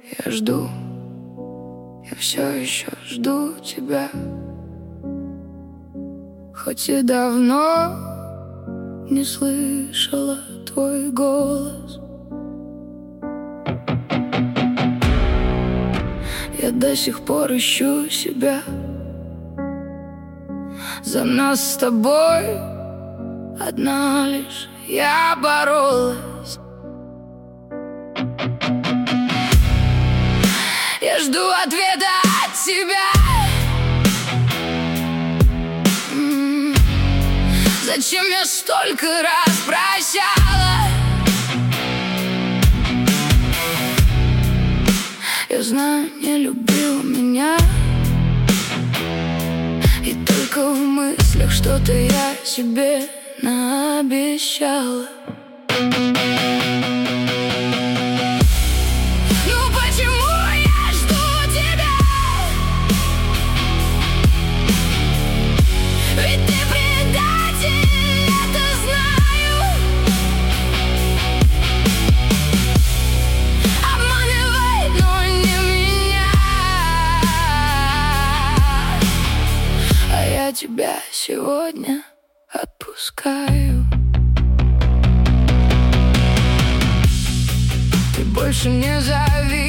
Я жду, я все еще жду тебя, хоть и давно не слышала твой голос. Я до сих пор ищу себя. За нас с тобой одна лишь я боролась. Я жду ответа от тебя. Зачем я столько раз прощала? Я знаю, не любил меня, и только в мыслях что-то я себе наобещала. Я тебя сегодня отпускаю. Ты больше не зови